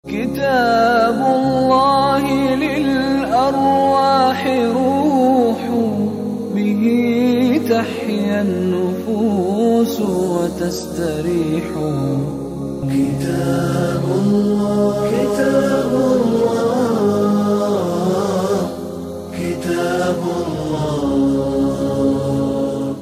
كتاب الله للأرواح روح، به تحيا النفوس وتستريح. كتاب الله كتاب الله كتاب الله.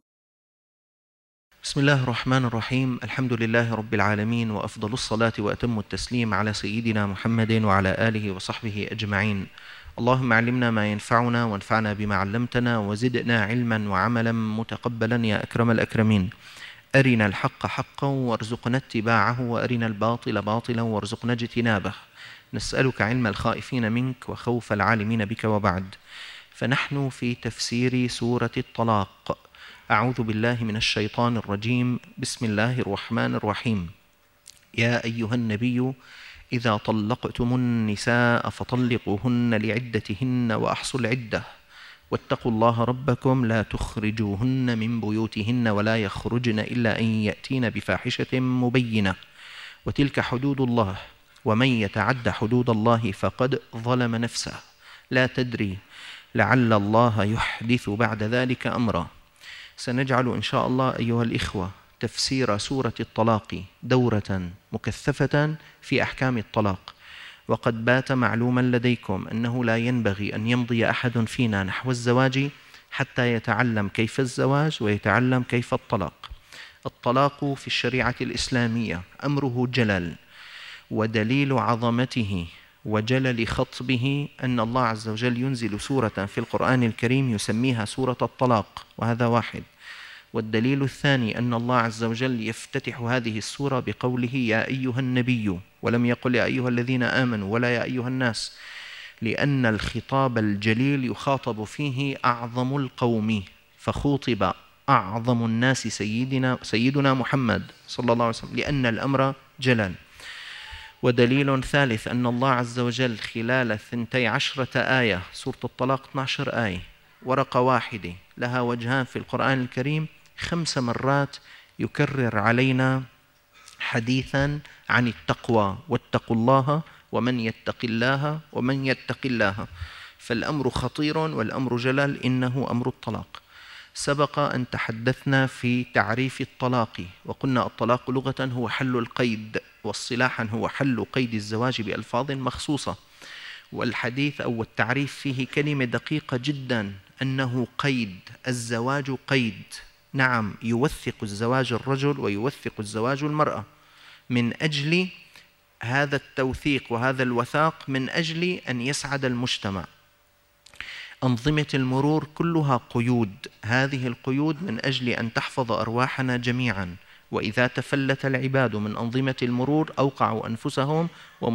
بسم الله الرحمن الرحيم. الحمد لله رب العالمين، وأفضل الصلاة وأتم التسليم على سيدنا محمد وعلى آله وصحبه أجمعين. اللهم علمنا ما ينفعنا وانفعنا بما علمتنا وزدنا علما وعملا متقبلا يا أكرم الأكرمين. أرنا الحق حقا وارزقنا اتباعه، وأرنا الباطل باطلا وارزقنا اجتنابه. نسألك علم الخائفين منك وخوف العالمين بك، وبعد. فنحن في تفسير سورة الطلاق. أعوذ بالله من الشيطان الرجيم. بسم الله الرحمن الرحيم. يا أيها النبي إذا طلقتم النساء فطلقوهن لعدتهن وأحصوا العدة، واتقوا الله ربكم لا تخرجوهن من بيوتهن ولا يخرجن إلا أن يأتين بفاحشة مبينة، وتلك حدود الله، ومن يتعد حدود الله فقد ظلم نفسه، لا تدري لعل الله يحدث بعد ذلك أمرا. سنجعل إن شاء الله أيها الإخوة تفسير سورة الطلاق دورة مكثفة في أحكام الطلاق. وقد بات معلوما لديكم أنه لا ينبغي أن يمضي أحد فينا نحو الزواج حتى يتعلم كيف الزواج ويتعلم كيف الطلاق. الطلاق في الشريعة الإسلامية أمره جلل، ودليل عظمته وجلل خطبه أن الله عز وجل ينزل سورة في القرآن الكريم يسميها سورة الطلاق، وهذا واحد. والدليل الثاني أن الله عز وجل يفتتح هذه السورة بقوله يا أيها النبي، ولم يقل يا أيها الذين آمنوا ولا يا أيها الناس، لأن الخطاب الجليل يخاطب فيه أعظم القوم، فخوطب أعظم الناس سيدنا محمد صلى الله عليه وسلم، لأن الأمر جلل. ودليل ثالث أن الله عز وجل خلال 12 آية، سورة الطلاق 12 آية، ورقة واحدة لها وجهان في القرآن الكريم، 5 مرات يكرر علينا حديثا عن التقوى، واتقوا الله ومن يتق الله ومن يتق الله. فالأمر خطير والأمر جلل، إنه أمر الطلاق. سبق أن تحدثنا في تعريف الطلاق، وقلنا الطلاق لغة هو حل القيد، واصطلاحا هو حل قيد الزواج بألفاظ مخصوصة. والحديث أو التعريف فيه كلمة دقيقة جدا، أنه قيد. الزواج قيد، نعم، يوثق الزواج الرجل ويوثق الزواج المرأة. من أجل هذا التوثيق وهذا الوثاق، من أجل أن يسعد المجتمع. أنظمة المرور كلها قيود، هذه القيود من أجل أن تحفظ أرواحنا جميعا. وإذا تفلت العباد من أنظمة المرور أوقعوا أنفسهم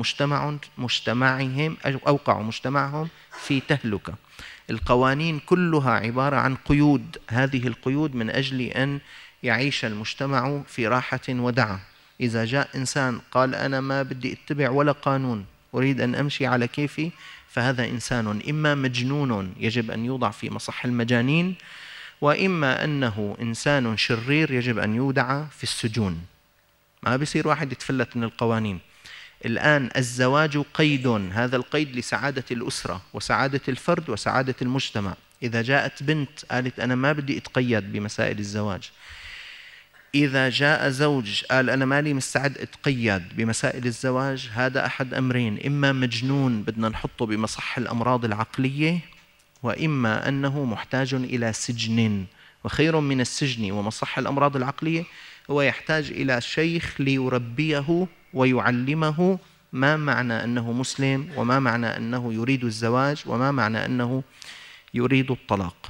أوقعوا مجتمعهم في تهلكة. القوانين كلها عبارة عن قيود، هذه القيود من أجل أن يعيش المجتمع في راحة ودعة. إذا جاء إنسان قال أنا ما بدي أتبع ولا قانون، أريد أن أمشي على كيفي، فهذا إنسان إما مجنون يجب أن يوضع في مصح المجانين، وإما أنه إنسان شرير يجب أن يودع في السجون. ما بيصير واحد يتفلت من القوانين. الآن الزواج قيد، هذا القيد لسعادة الأسرة وسعادة الفرد وسعادة المجتمع. إذا جاءت بنت قالت أنا ما بدي أتقيد بمسائل الزواج، إذا جاء زوج قال أنا مالي مستعد أتقيد بمسائل الزواج، هذا أحد أمرين: إما مجنون بدنا نحطه بمصح الأمراض العقلية، وإما أنه محتاج إلى سجن. وخير من السجن ومصح الأمراض العقلية هو يحتاج إلى شيخ ليربيه ويعلمه ما معنى أنه مسلم، وما معنى أنه يريد الزواج، وما معنى أنه يريد الطلاق.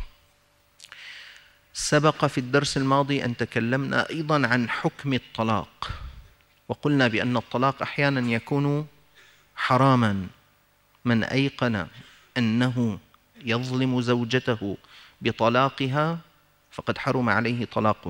سبق في الدرس الماضي أن تكلمنا أيضا عن حكم الطلاق، وقلنا بأن الطلاق أحيانا يكون حراما. من أيقن أنه يظلم زوجته بطلاقها فقد حرم عليه طلاقه.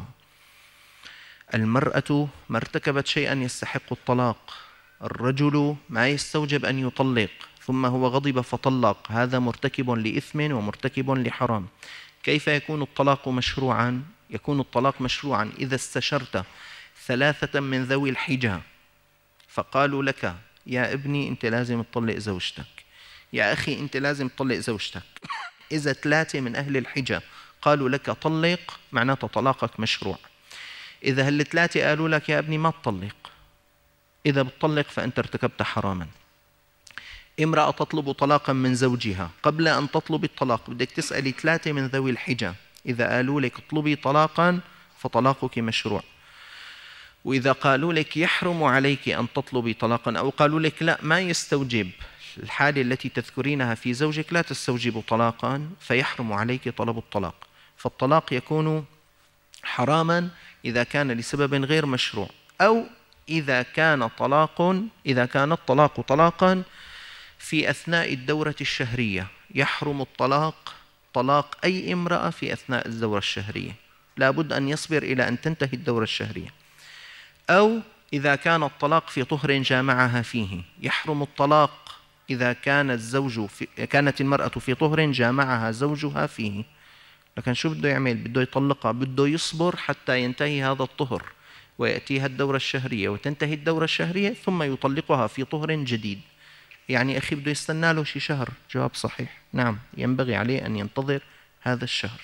المرأة ما ارتكبت شيئا يستحق الطلاق، الرجل ما يستوجب أن يطلق ثم هو غضب فطلق، هذا مرتكب لإثم ومرتكب لحرام. كيف يكون الطلاق مشروعا؟ يكون الطلاق مشروعا إذا استشرت 3 من ذوي الحجة فقالوا لك يا ابني أنت لازم تطلق زوجتك، يا أخي أنت لازم تطلق زوجتك. إذا 3 من أهل الحجة قالوا لك طلق، معناته طلاقك مشروع. إذا هال3 قالوا لك يا ابني ما تطلق، إذا بتطلق فأنت ارتكبت حراما. امرأة تطلب طلاقا من زوجها، قبل أن تطلب الطلاق بدك تسألي 3 من ذوي الحجة، إذا قالوا لك اطلبي طلاقا فطلاقك مشروع. وإذا قالوا لك يحرم عليك أن تطلبي طلاقا، أو قالوا لك لا ما يستوجب الحالة التي تذكرينها في زوجك لا تستوجب طلاقا، فيحرم عليك طلب الطلاق. فالطلاق يكون حراما إذا كان لسبب غير مشروع، أو إذا كان الطلاق طلاقا في أثناء الدورة الشهرية. يحرم طلاق أي امرأة في أثناء الدورة الشهرية، لا بد أن يصبر إلى أن تنتهي الدورة الشهرية. أو إذا كان الطلاق في طهر جامعها فيه. يحرم الطلاق إذا كانت المرأة في طهر جامعها زوجها فيه. لكن شو بده يعمل؟ بده يطلقها، بده يصبر حتى ينتهي هذا الطهر ويأتيها الدورة الشهرية وتنتهي الدورة الشهرية ثم يطلقها في طهر جديد. يعني أخي بده يستنى له شي شهر. جواب صحيح، نعم ينبغي عليه أن ينتظر هذا الشهر.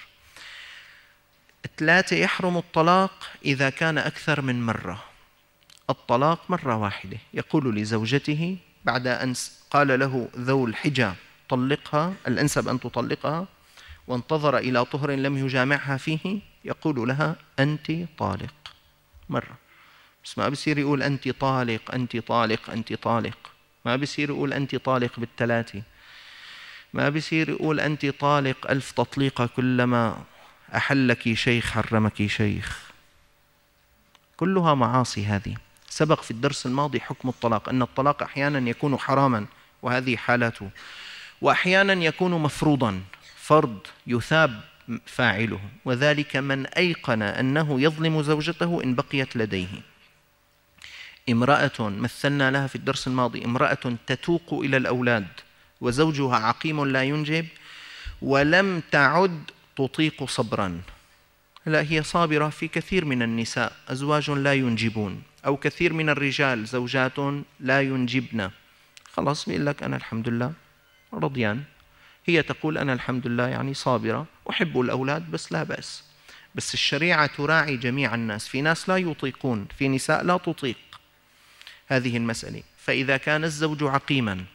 3 يحرم الطلاق إذا كان أكثر من مرة. الطلاق مرة واحدة، يقول لزوجته بعد أن قال له ذو الحجة طلقها، الأنسب أن تطلقها، وانتظر إلى طهر لم يجامعها فيه، يقول لها أنت طالق مرة. بس ما بصير يقول أنت طالق أنت طالق أنت طالق، ما بصير يقول أنت طالق بال3، ما بصير يقول أنت طالق 1000 تطليقة كلما أحلك شيخ حرمك شيخ. كلها معاصي هذه. سبق في الدرس الماضي حكم الطلاق أن الطلاق أحيانا يكون حراما وهذه حالته، وأحيانا يكون مفروضا، فرض يثاب فاعله، وذلك من أيقن أنه يظلم زوجته إن بقيت لديه. امرأة مثلنا لها في الدرس الماضي، امرأة تتوق إلى الأولاد وزوجها عقيم لا ينجب ولم تعد تطيق صبرا. لا، هي صابرة في كثير من النساء أزواج لا ينجبون، أو كثير من الرجال زوجات لا ينجبن. خلاص بيقول لك أنا الحمد لله رضيان. هي تقول أنا الحمد لله يعني صابرة أحب الأولاد بس لا بأس. بس الشريعة تراعي جميع الناس، في ناس لا يطيقون، في نساء لا تطيق هذه المسألة. فإذا كان الزوج عقيما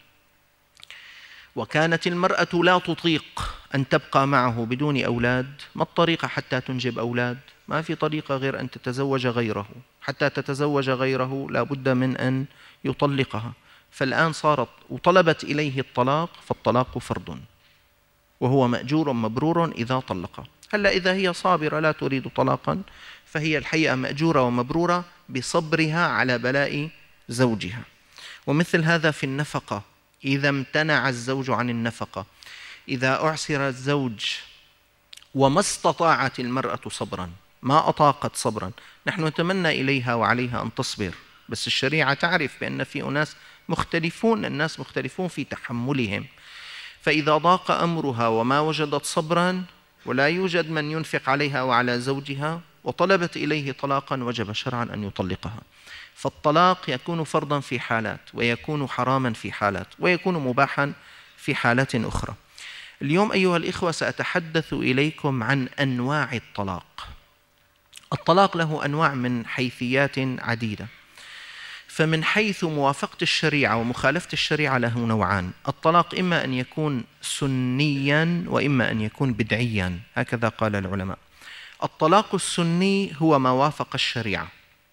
وكانت المرأة لا تطيق أن تبقى معه بدون أولاد، ما الطريقة حتى تنجب أولاد؟ ما في طريقة غير أن تتزوج غيره. حتى تتزوج غيره لا بد من أن يطلقها. فالآن صارت وطلبت إليه الطلاق، فالطلاق فرض وهو مأجور مبرور إذا طلق. هلا إذا هي صابرة لا تريد طلاقا فهي الحقيقة مأجورة ومبرورة بصبرها على بلاء زوجها. ومثل هذا في النفقة، إذا امتنع الزوج عن النفقة، إذا أعسر الزوج وما استطاعت المرأة صبرا، ما أطاقت صبرا، نحن نتمنى إليها وعليها أن تصبر، بس الشريعة تعرف بأن في أناس مختلفون، الناس مختلفون في تحملهم. فإذا ضاق أمرها وما وجدت صبرا ولا يوجد من ينفق عليها وعلى زوجها وطلبت إليه طلاقا، وجب شرعا أن يطلقها. فالطلاق يكون فرضا في حالات، ويكون حراما في حالات، ويكون مباحا في حالات أخرى. اليوم أيها الإخوة سأتحدث إليكم عن أنواع الطلاق. الطلاق له أنواع من حيثيات عديدة. فمن حيث موافقة الشريعة ومخالفة الشريعة له نوعان. الطلاق إما أن يكون سنيا وإما أن يكون بدعيا، هكذا قال العلماء. الطلاق السني هو ما وافق الشريعة.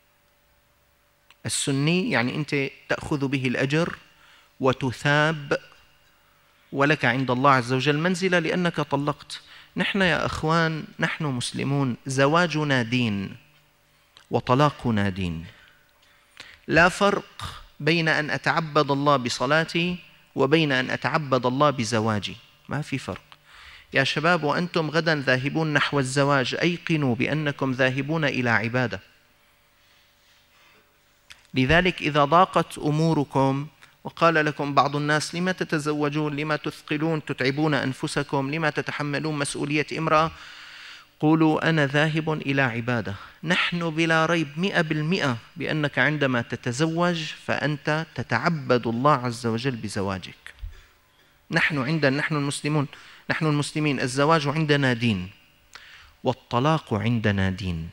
السني يعني أنت تأخذ به الأجر وتثاب ولك عند الله عز وجل منزلة لأنك طلقت. نحن يا أخوان، نحن مسلمون، زواجنا دين وطلاقنا دين. لا فرق بين أن أتعبد الله بصلاتي وبين أن أتعبد الله بزواجي، ما في فرق. يا شباب وأنتم غدا ذاهبون نحو الزواج أيقنوا بأنكم ذاهبون إلى عبادة. لذلك إذا ضاقت أموركم وقال لكم بعض الناس لما تتزوجون، لما تثقلون تتعبون أنفسكم، لما تتحملون مسؤولية امرأة، قولوا أنا ذاهب إلى عبادة. نحن بلا ريب 100% بأنك عندما تتزوج فأنت تتعبد الله عز وجل بزواجك. نحن المسلمين الزواج عندنا دين، والطلاق عندنا دين.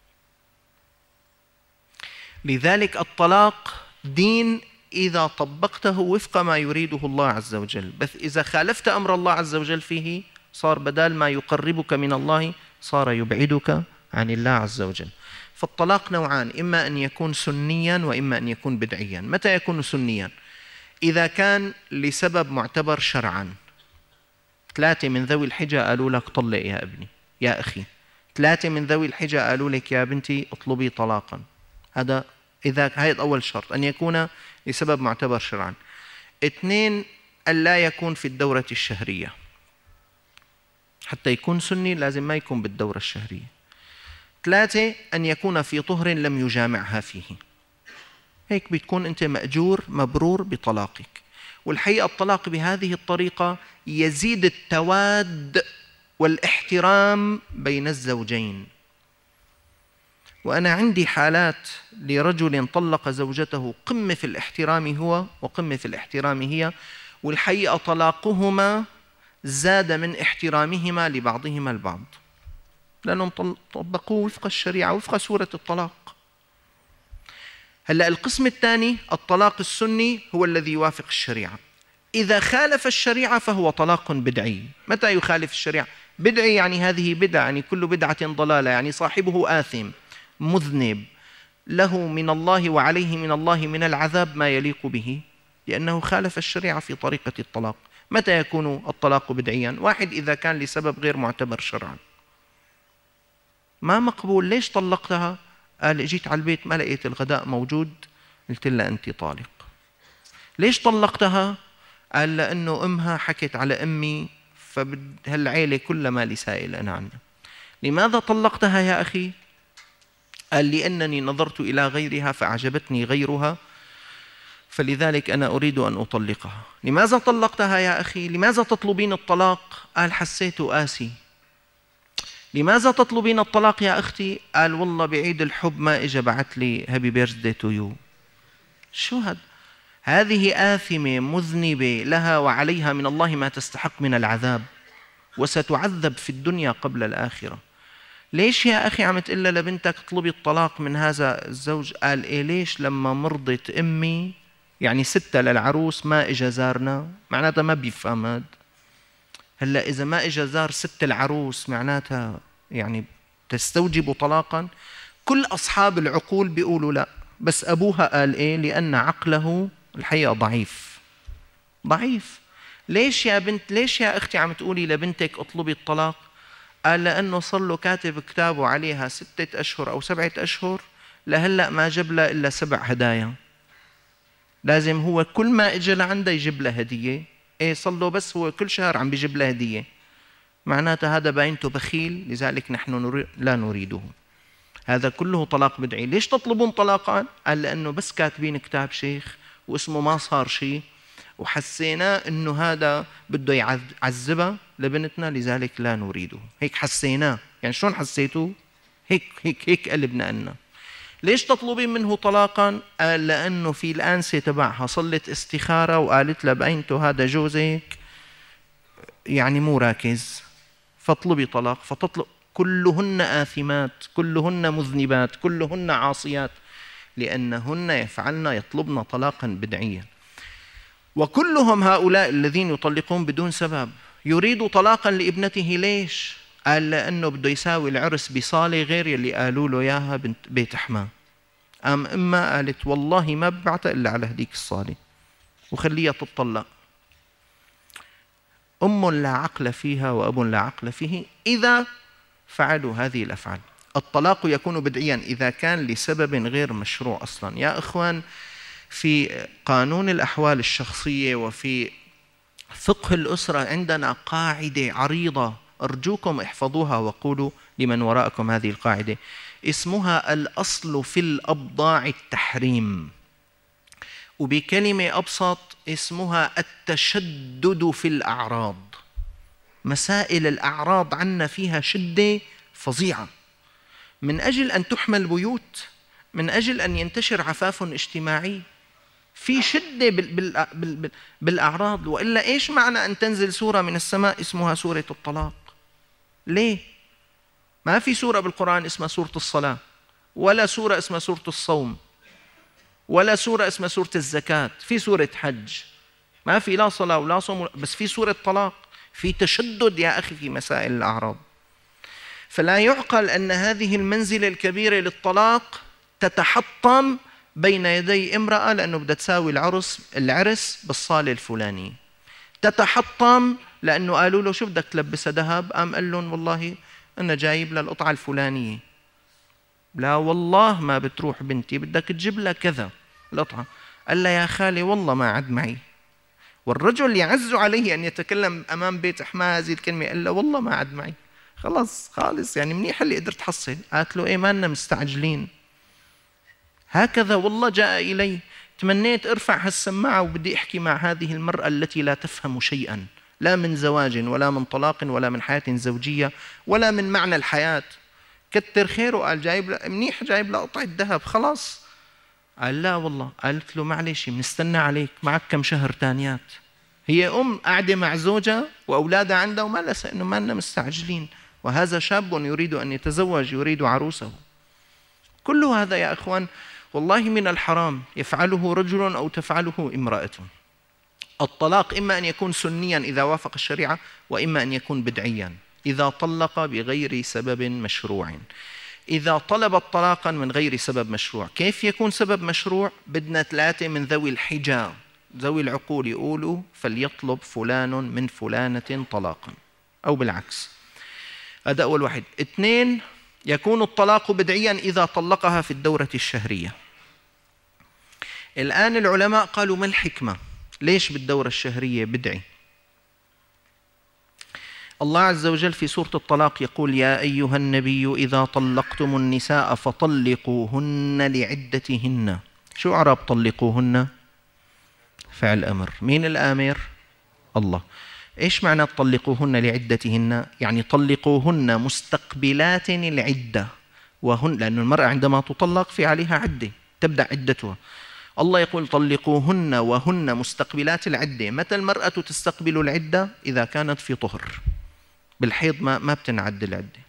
لذلك الطلاق دين إذا طبقته وفق ما يريده الله عز وجل، بس إذا خالفت أمر الله عز وجل فيه صار بدال ما يقربك من الله صار يبعدك عن الله عز وجل. فالطلاق نوعان، إما أن يكون سنيا وإما أن يكون بدعيا. متى يكون سنيا؟ إذا كان لسبب معتبر شرعا. 3 من ذوي الحجة قالوا لك طلق يا ابني يا أخي، 3 من ذوي الحجة قالوا لك يا بنتي اطلبي طلاقا. هذا أول شرط، أن يكون لسبب معتبر شرعا. 2 ألا يكون في الدورة الشهرية، حتى يكون سني لازم ما يكون بالدورة الشهرية. 3 أن يكون في طهر لم يجامعها فيه. هيك بتكون أنت مأجور مبرور بطلاقك. والحقيقة الطلاق بهذه الطريقة يزيد التواد والاحترام بين الزوجين. وأنا عندي حالات لرجل طلق زوجته قمة في الاحترام هو وقمة في الاحترام هي، والحقيقة طلاقهما زاد من احترامهما لبعضهما البعض، لأنهم طبقوه وفق الشريعة وفق سورة الطلاق. هلأ القسم الثاني الطلاق السني هو الذي يوافق الشريعة. إذا خالف الشريعة فهو طلاق بدعي. متى يخالف الشريعة؟ بدعي يعني هذه بدعة، يعني كل بدعة ضلالة، يعني صاحبه آثم مذنب له من الله وعليه من الله من العذاب ما يليق به، لأنه خالف الشريعة في طريقة الطلاق. متى يكون الطلاق بدعيا؟ 1 إذا كان لسبب غير معتبر شرعا، ما مقبول. ليش طلقتها؟ قال جيت على البيت ما لقيت الغداء موجود، قلت لها أنت طالق. ليش طلقتها؟ قال لأنه أمها حكت على أمي فهالعيلة كلها ما لي سائل أنا عنها. لماذا طلقتها يا أخي؟ قال لأنني نظرت إلى غيرها فأعجبتني غيرها فلذلك أنا أريد أن أطلقها. لماذا طلقتها يا أخي؟ لماذا تطلبين الطلاق؟ قال حسيت آسي. لماذا تطلبين الطلاق يا أختي؟ قال والله بعيد الحب ما إجا بعت لي هابي بيرثدي تو يو. شو هذا؟ هذه آثمة مذنبة لها وعليها من الله ما تستحق من العذاب، وستعذب في الدنيا قبل الآخرة. ليش يا أخي عم تقول لبنتك اطلبي الطلاق من هذا الزوج؟ قال إيه ليش لما مرضت أمي يعني 6 للعروس ما إجا زارنا، معناتها ما بيفهم هذا. هلا إذا ما إجا زار 6 العروس معناتها يعني تستوجب طلاقا. كل أصحاب العقول بيقولوا لا، بس أبوها قال إيه؟ لأن عقله الحقيقة ضعيف. ليش يا بنت، ليش يا أختي عم تقولي لبنتك اطلبي الطلاق؟ قال لأنه صار له كاتب كتابه عليها 6 أشهر أو 7 أشهر لهلأ ما جاب لها إلا 7 هدايا. لازم هو كل ما إجا لعنده يجيب لها هدية. إيه صار له بس هو كل شهر عم بيجيب لها هدية، معناتها هذا باينته بخيل، لذلك نحن لا نريده. هذا كله طلاق بدعي. ليش تطلبون طلاقا؟ قال لأنه بس كاتبين كتاب شيخ واسمه ما صار شيء وحسينا أنه هذا بده يعذبها لبنتنا لذلك لا نريده. هيك حسيناه. يعني شلون حسيتوا؟ هيك قلبنا أنه. ليش تطلبين منه طلاقا؟ قال لأنه في الآنسة تبعها صلت استخارة وقالت له بأنته هذا جوزك يعني مو راكز فاطلبي طلاق. فتطلب. كلهن آثمات، كلهن مذنبات، كلهن عاصيات، لأنهن يطلبن طلاقا بدعيا. وكلهم هؤلاء الذين يطلقون بدون سبب. يريد طلاقا لابنته. ليش؟ قال لأنه بده يساوي العرس بصالة غير يلي قالوا له إياها بنت بيت حماه. أما قالت والله ما ببعتها إلا على هديك الصالة وخليها تطلق. أم لا عقل فيها وأب لا عقل فيه إذا فعلوا هذه الأفعال. الطلاق يكون بدعيا إذا كان لسبب غير مشروع أصلا. يا إخوان، في قانون الأحوال الشخصية وفي فقه الأسرة عندنا قاعدة عريضة، أرجوكم احفظوها وقولوا لمن وراءكم هذه القاعدة. اسمها الأصل في الأبضاع التحريم، وبكلمة أبسط اسمها التشدد في الأعراض. مسائل الأعراض عنا فيها شدة فظيعة، من أجل أن تحمى البيوت، من أجل أن ينتشر عفاف اجتماعي، في شدة بالأعراض. وإلا إيش معنى أن تنزل سورة من السماء اسمها سورة الطلاق؟ ليه؟ ما في سورة بالقرآن اسمها سورة الصلاة، ولا سورة اسمها سورة الصوم، ولا سورة اسمها سورة الزكاة. في سورة حج، ما في لا صلاة ولا صوم، بس في سورة طلاق. في تشدد يا أخي في مسائل الأعراض. فلا يعقل أن هذه المنزلة الكبيرة للطلاق تتحطم بين يدي امرأة لأنه بدها تساوي العرس بالصالة الفلانية، تتحطم لأنه قالوا له شو بدك تلبسها ذهب، قام قال لهم والله أنا جايب لها القطعة الفلانية. لا والله ما بتروح بنتي، بدك تجيب لها كذا القطعة. قال لها يا خالي والله ما عد معي. والرجل يعز عليه أن يتكلم أمام بيت حماه هذه الكلمة، قال له والله ما عد معي، خلاص خالص يعني منيح اللي قدرت تحصل. قالت له إيه ما لنا مستعجلين، هكذا والله جاء إلي، تمنيت أرفع هالسماعة وبدي أحكي مع هذه المرأة التي لا تفهم شيئا، لا من زواج ولا من طلاق ولا من حياة زوجية ولا من معنى الحياة. كتر خيره، قال جايب منيح، جايب له قطعة ذهب خلاص. قال لا والله. قالت له معلش بنستنى عليك، معك كم شهر تانيات. هي قاعدة مع زوجها وأولادها عندها وما لها إنه ما لنا مستعجلين، وهذا شاب يريد أن يتزوج، يريد عروسه. كل هذا يا أخوان والله من الحرام يفعله رجل أو تفعله امرأة. الطلاق إما أن يكون سنيا إذا وافق الشريعة، وإما أن يكون بدعيا إذا طلق بغير سبب مشروع. إذا طلب طلاقا من غير سبب مشروع، كيف يكون سبب مشروع؟ بدنا 3 من ذوي الحجة ذوي العقول يقولوا فليطلب فلان من فلانة طلاقا، أو بالعكس. هذا أول واحد. 2، يكون الطلاق بدعيا إذا طلقها في الدورة الشهرية. الآن العلماء قالوا ما الحكمة؟ ليش بالدورة الشهرية بدعي؟ الله عز وجل في سورة الطلاق يقول يا أيها النبي إذا طلقتم النساء فطلقوهن لعدتهن. شو إعراب طلقوهن؟ فعل أمر. مين الآمر؟ الله. إيش معنى طلقوهن لعدتهن؟ يعني طلقوهن مستقبلات العدة، لأن المرأة عندما تطلق في عليها عدة تبدأ عدتها. الله يقول طلقوهن وهن مستقبلات العدة. متى المرأة تستقبل العدة؟ إذا كانت في طهر. بالحيض ما بتنعد العدة.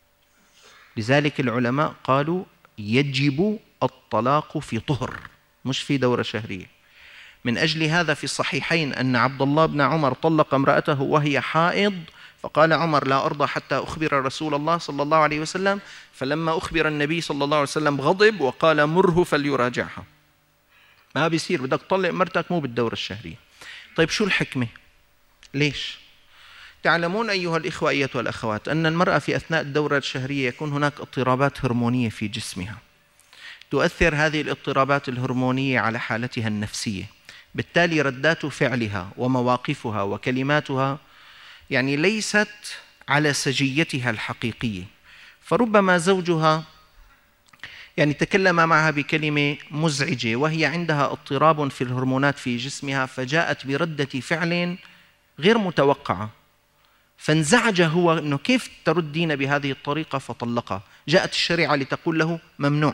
لذلك العلماء قالوا يجب الطلاق في طهر مش في دورة شهرية. من أجل هذا في الصحيحين أن عبد الله بن عمر طلق امرأته وهي حائض، فقال عمر لا أرضى حتى أخبر رسول الله صلى الله عليه وسلم، فلما أخبر النبي صلى الله عليه وسلم غضب وقال مره فليراجعها. ما بيصير، بدك تطلق مرتك مو بالدورة الشهرية. طيب شو الحكمة؟ ليش؟ تعلمون أيها الإخوة أيتها الأخوات أن المرأة في أثناء الدورة الشهرية يكون هناك اضطرابات هرمونية في جسمها، تؤثر هذه الاضطرابات الهرمونية على حالتها النفسية، بالتالي ردات فعلها ومواقفها وكلماتها يعني ليست على سجيتها الحقيقية. فربما زوجها يعني تكلم معها بكلمة مزعجة وهي عندها اضطراب في الهرمونات في جسمها، فجاءت بردة فعل غير متوقعة، فانزعج هو أنه كيف تردين بهذه الطريقة فطلقها. جاءت الشريعة لتقول له ممنوع،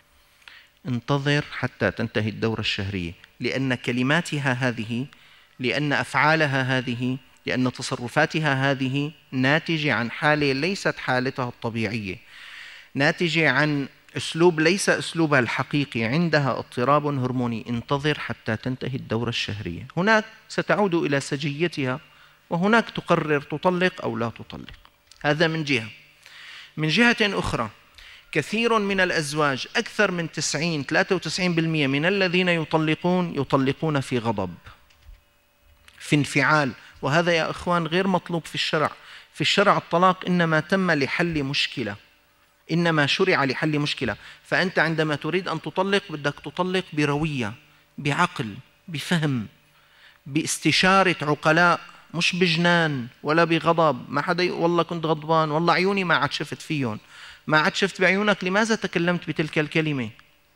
انتظر حتى تنتهي الدورة الشهرية، لأن كلماتها هذه، لأن أفعالها هذه، لأن تصرفاتها هذه ناتجة عن حالة ليست حالتها الطبيعية، ناتجة عن أسلوب ليس أسلوبها الحقيقي، عندها اضطراب هرموني. انتظر حتى تنتهي الدورة الشهرية، هناك ستعود إلى سجيتها، وهناك تقرر تطلق أو لا تطلق. هذا من جهة. من جهة أخرى كثير من الأزواج، أكثر من 93% من الذين يطلقون في غضب، في انفعال، وهذا يا أخوان غير مطلوب في الشرع. في الشرع الطلاق إنما تم لحل مشكلة، إنما شرع لحل مشكلة. فأنت عندما تريد أن تطلق بدك تطلق بروية، بعقل، بفهم، باستشارة عقلاء، مش بجنان ولا بغضب. ما حدا والله كنت غضبان، والله عيوني ما عاد شفت فيهم، ما عاد شفت بعيونك، لماذا تكلمت بتلك الكلمة؟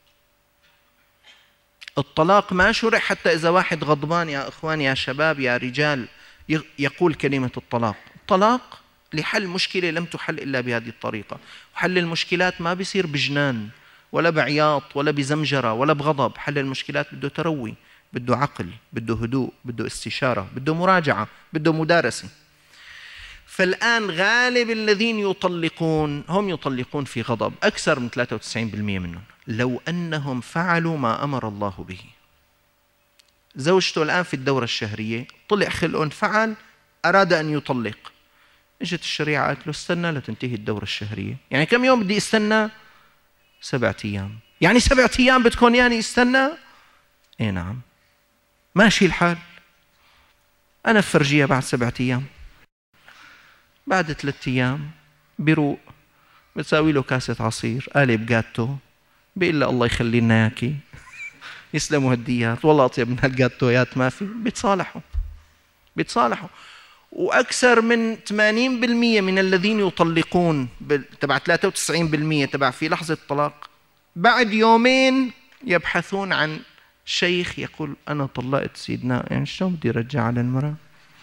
الطلاق ما شرع حتى إذا واحد غضبان يا إخوان، يا شباب، يا رجال، يقول كلمة الطلاق. الطلاق لحل مشكلة لم تحل إلا بهذه الطريقة. وحل المشكلات ما بيصير بجنان ولا بعياط ولا بزمجرة ولا بغضب. حل المشكلات بده تروي، بده عقل، بده هدوء، بده استشارة، بده مراجعة، بده مدارسة. فالآن غالب الذين يطلقون هم يطلقون في غضب، أكثر من 93% منهم. لو أنهم فعلوا ما أمر الله به. زوجته الآن في الدورة الشهرية، طلع خلقه، فعل، أراد أن يطلق، اجت الشريعة قالت له استنى لتنتهي الدورة الشهرية. يعني كم يوم بدي استنى؟ 7 أيام. يعني 7 أيام بدكم يعني استنى؟ ايه نعم، ماشي الحال. أنا بفرجيها بعد 7 أيام. بعد 3 أيام بيروق، بتساوي له كاسة عصير، قالب جاتو، بيقول له الله يخلي لنا اياكي، يسلموا هديات، والله أطيب من هالجاتويات ما في. بيتصالحوا. وأكثر من 80% من الذين يطلقون تبع 93% تبع في لحظة الطلاق، بعد يومين يبحثون عن شيخ يقول أنا طلقت سيدنا، يعني شلون بدي أرجع على المرأة؟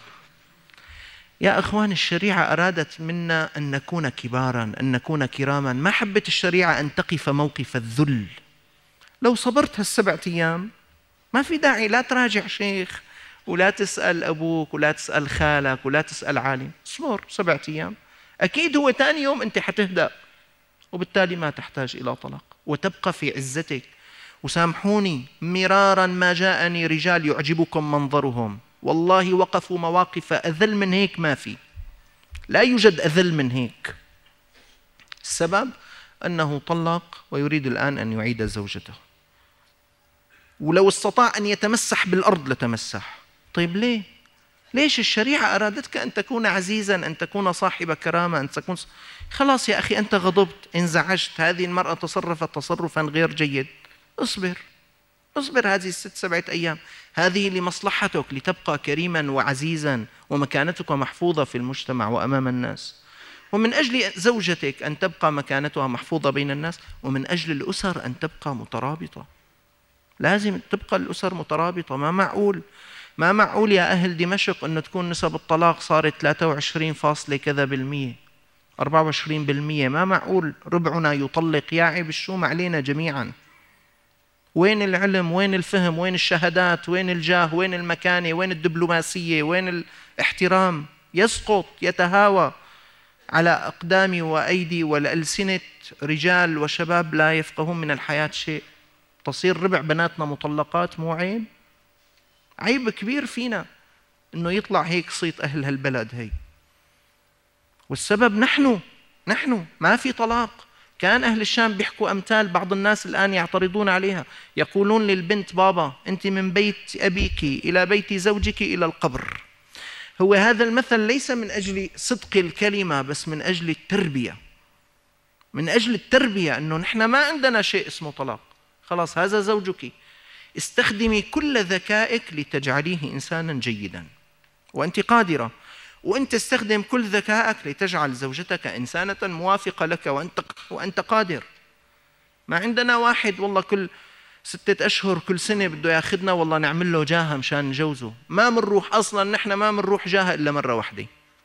يا أخوان، الشريعة أرادت منا أن نكون كباراً، أن نكون كراما. ما حبت الشريعة أن تقف موقف الذل. لو صبرت هال7 أيام ما في داعي لا تراجع شيخ ولا تسأل أبوك ولا تسأل خالك ولا تسأل عالم. اصبر 7 أيام، أكيد هو ثاني يوم أنت حتهدأ، وبالتالي ما تحتاج إلى طلاق وتبقى في عزتك. وسامحوني، مرارا ما جاءني رجال يعجبكم منظرهم، والله وقفوا مواقف أذل من هيك ما في، لا يوجد أذل من هيك. السبب أنه طلق ويريد الآن أن يعيد زوجته، ولو استطاع أن يتمسح بالأرض لتمسح. طيب ليه؟ ليش الشريعة أرادتك أن تكون عزيزا، أن تكون صاحب كرامة، أن تكون خلاص يا أخي أنت غضبت، انزعجت، هذه المرأة تصرفت تصرفا غير جيد، اصبر هذه 6-7 أيام، هذه لمصلحتك، لتبقى كريما وعزيزا ومكانتك محفوظة في المجتمع وأمام الناس، ومن أجل زوجتك أن تبقى مكانتها محفوظة بين الناس، ومن أجل الأسر أن تبقى مترابطة. لازم تبقى الأسر مترابطة. ما معقول يا أهل دمشق أنه تكون نسب الطلاق صارت 23 كذا بالمية، 24%. ما معقول ربعنا يطلق. يا عيب الشوم علينا جميعا. وين العلم؟ وين الفهم؟ وين الشهادات؟ وين الجاه؟ وين المكانة؟ وين الدبلوماسية؟ وين الاحترام؟ يسقط، يتهاوى على أقدام وأيدي والألسنة رجال وشباب لا يفقهون من الحياة شيء. تصير ربع بناتنا مطلقات. مو عيب؟ عيب كبير فينا إنه يطلع هيك صيت أهل هالبلد هي. والسبب نحن ما في طلاق. كان أهل الشام بيحكوا أمثال، بعض الناس الآن يعترضون عليها، يقولون للبنت بابا أنت من بيت أبيك إلى بيت زوجك إلى القبر. هو هذا المثل ليس من أجل صدق الكلمة، بس من أجل التربية. من أجل التربية، أنه نحن ما عندنا شيء اسمه طلاق. خلاص هذا زوجك، استخدمي كل ذكائك لتجعليه إنسانا جيدا وأنت قادرة، وأنت استخدم كل ذكائك لتجعل زوجتك إنسانة موافقة لك وأنت قادر. ما عندنا واحد والله كل 6 أشهر كل سنة بده ياخذنا والله نعمل له جاهة مشان نجوزه. ما منروح أصلا، نحن ما منروح جاهة إلا مرة واحدة،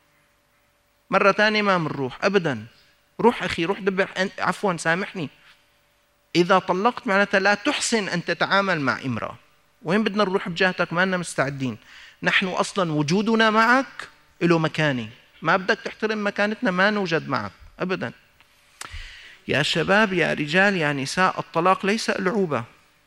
مرة ثانية ما منروح أبدا. روح أخي، روح دبر، عفوا سامحني، إذا طلقت معناتها لا تحسن أن تتعامل مع امرأة. وين بدنا نروح بجاهتك؟ ما لنا مستعدين. نحن أصلا وجودنا معك له مكانة، ما بدك تحترم مكانتنا ما نوجد معك أبدا. يا شباب، يا رجال، يا نساء، الطلاق ليس ألعوبة.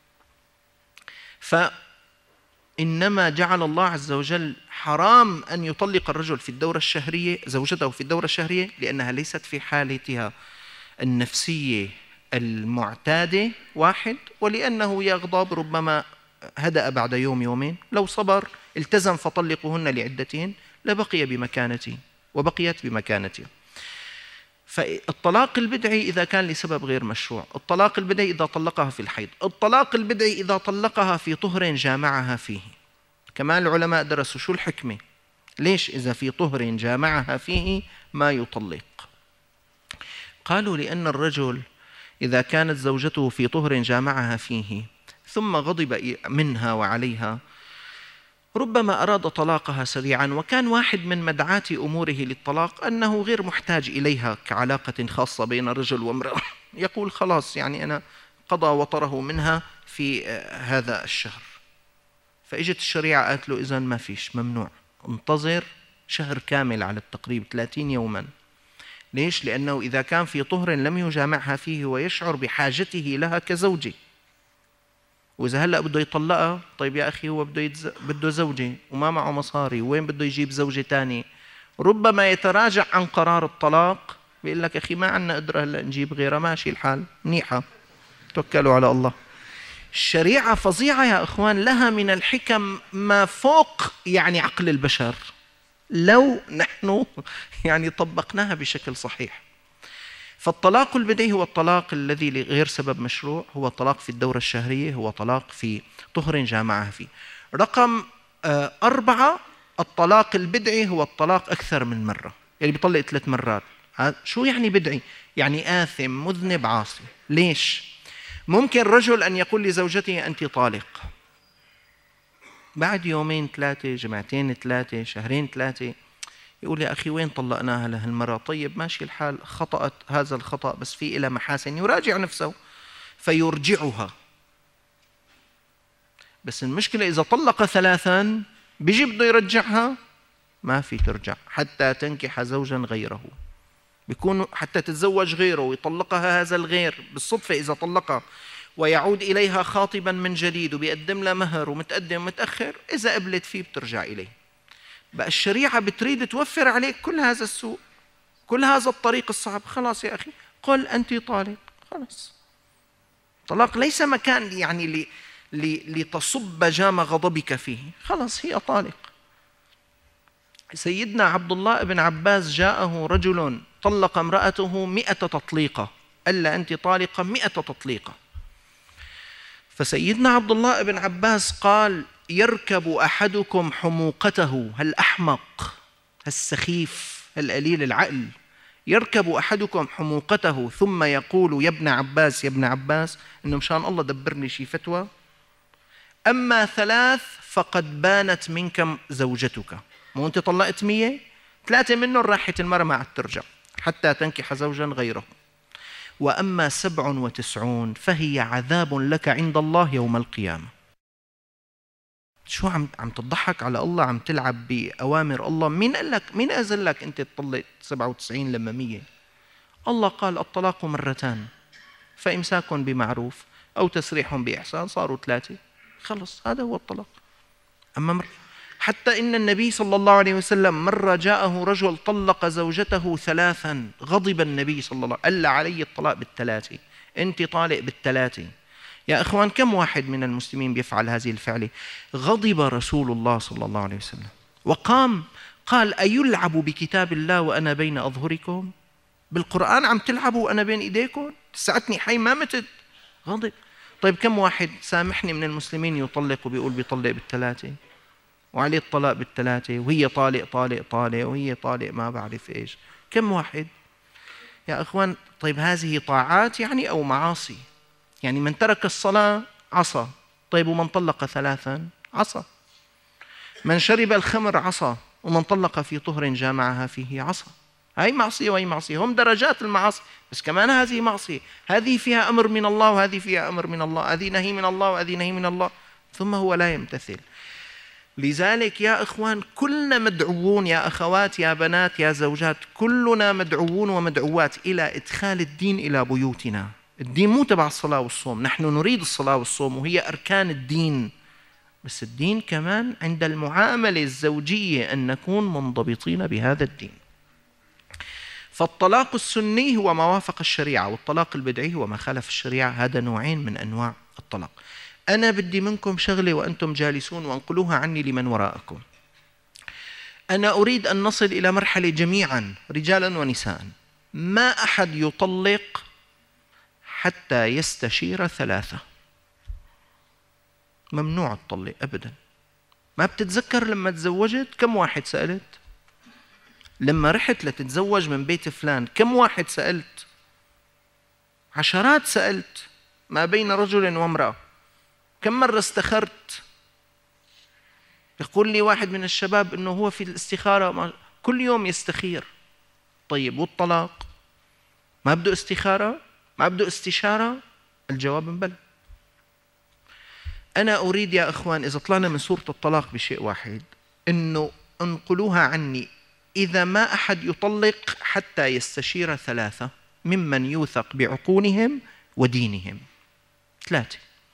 فإنما جعل الله عز وجل حرام أن يطلق الرجل في الدورة الشهرية زوجته في الدورة الشهرية، لأنها ليست في حالتها النفسية المعتادة، واحد، ولأنه يغضب ربما هدأ بعد يوم يومين. لو صبر التزم فطلقوهن لعدتهن لبقي بمكانته وبقيت بمكانته. فالطلاق البدعي إذا كان لسبب غير مشروع، الطلاق البدعي إذا طلقها في الحيض، الطلاق البدعي إذا طلقها في طهر جامعها فيه. كمان العلماء درسوا شو الحكمة، ليش إذا في طهر جامعها فيه ما يطلق؟ قالوا لأن الرجل إذا كانت زوجته في طهر جامعها فيه ثم غضب منها وعليها، ربما أراد طلاقها سريعا، وكان واحد من مدعاة أموره للطلاق أنه غير محتاج إليها كعلاقة خاصة بين رجل وامرأة، يقول خلاص يعني أنا قضى وطره منها في هذا الشهر. فإجت الشريعة قالت له إذن ما فيش، ممنوع، انتظر شهر كامل على التقريب 30 يوما. ليش؟ لأنه إذا كان في طهر لم يجامعها فيه ويشعر بحاجته لها كزوجة، وإذا هلأ بده يطلقها، طيب يا أخي هو بده زوجة وما معه مصاري، وين بده يجيب زوجة تانية؟ ربما يتراجع عن قرار الطلاق، بيقول لك أخي ما عنا قدرة هلأ نجيب غيرها، ماشي الحال، منيحة، توكلوا على الله. الشريعة فظيعة يا أخوان، لها من الحكم ما فوق يعني عقل البشر لو نحن يعني طبقناها بشكل صحيح. فالطلاق البدعي هو الطلاق الذي لغير سبب مشروع، هو طلاق في الدورة الشهرية، هو طلاق في طهر جامعها فيه. رقم 4، الطلاق البدعي هو الطلاق أكثر من مرة، يعني بيطلق 3 مرات. شو يعني بدعي؟ يعني آثم مذنب عاصي. ليش؟ ممكن رجل أن يقول لزوجته أنت طالق، بعد 2 3 جمعتين 3 شهرين 3 يقول يا أخي وين طلقناها لهالمرة؟ طيب ماشي الحال، خطأت هذا الخطأ بس في إلى محاسن، يراجع نفسه فيرجعها. بس المشكلة إذا طلق 3 بيجي بده يرجعها، ما في ترجع حتى تنكح زوجا غيره، بيكون حتى تتزوج غيره ويطلقها هذا الغير بالصدفة إذا طلقها، ويعود إليها خاطبا من جديد وبيقدم لها مهر ومتقدم ومتأخر، إذا قبلت فيه بترجع إليه. بقى الشريعة بتريد توفر عليك كل هذا السوء، كل هذا الطريق الصعب. خلاص يا أخي قل أنت طالق، خلاص. طلاق ليس مكان يعني لتصب جام غضبك فيه، خلاص هي طالق. سيدنا عبد الله بن عباس جاءه رجل طلق امرأته 100 تطليقة، ألا أنت طالقة 100 تطليقة. فسيدنا عبد الله بن عباس قال يركب أحدكم حموقته، هالأحمق هالسخيف هالقليل العقل، يركب أحدكم حموقته ثم يقول يا ابن عباس يا ابن عباس، إنه مشان الله دبرني شي فتوى، أما 3 فقد بانت منك زوجتك. مو أنت طلقت 100، 3 منهم راحت المرأة ما عاد ترجع حتى تنكح زوجا غيره. وأما 97 فهي عذاب لك عند الله يوم القيامة. شو عم تضحك على الله، عم تلعب بأوامر الله. مين قال لك، مين أذن لك أنت تطلق 97 لما 100؟ الله قال الطلاق 2، فإمساك بمعروف أو تسريح بإحسان، صاروا 3، خلص هذا هو الطلاق. أما حتى إن النبي صلى الله عليه وسلم مرة جاءه رجل طلق زوجته 3، غضب النبي صلى الله عليه وسلم، قال علي الطلاق بال3، أنت طالق بال3. يا إخوان كم واحد من المسلمين بيفعل هذه الفعلة؟ غضب رسول الله صلى الله عليه وسلم وقام قال أيلعب بكتاب الله وأنا بين أظهركم؟ بالقرآن عم تلعبوا وأنا بين إيديكم؟ ساعتني حي ما متت. غضب. طيب كم واحد سامحني من المسلمين يطلق وبيقول بيطلق بال3 وعليه الطلاق بال3 وهي طالق طالق طالق وهي طالق ما بعرف إيش؟ كم واحد يا أخوان؟ طيب هذه طاعات يعني أو معاصي؟ يعني من ترك الصلاة عصى، طيب ومن طلق 3 عصى، من شرب الخمر عصى، ومن طلق في طهر جامعها فيه عصى. هاي معصية وهي معصية، هم درجات المعاصي، بس كمان هذه معصية، هذه فيها أمر من الله وهذه فيها أمر من الله، هذه نهي من الله وهذه نهي من الله، ثم هو لا يمتثل. لذلك يا إخوان كلنا مدعوون، يا أخوات يا بنات يا زوجات، كلنا مدعوون ومدعوات إلى إدخال الدين إلى بيوتنا. الدين مو تبع الصلاة والصوم، نحن نريد الصلاة والصوم وهي أركان الدين، بس الدين كمان عند المعاملة الزوجية أن نكون منضبطين بهذا الدين. فالطلاق السني هو ما وافق الشريعة، والطلاق البدعي هو ما خالف الشريعة. هذا نوعين من أنواع الطلاق. أنا بدي منكم شغلة وأنتم جالسون وانقلوها عني لمن وراءكم. أنا أريد أن نصل إلى مرحلة جميعا رجالا ونساء ما أحد يطلق حتى يستشير 3. ممنوع تطلق أبدا. ما بتتذكر لما تزوجت كم واحد سألت؟ لما رحت لتتزوج من بيت فلان كم واحد سألت؟ عشرات سألت، ما بين رجل وامرأة. كم مرة استخرت؟ يقول لي واحد من الشباب إنه هو في الاستخارة كل يوم يستخير. طيب والطلاق ما بده استخارة؟ ما بده استشارة؟ الجواب بلى. أنا أريد يا أخوان إذا طلعنا من سورة الطلاق بشيء واحد، إنه انقلوها عني. إذا ما أحد يطلق حتى يستشير ثلاثة ممن يوثق بعقولهم ودينهم. 3،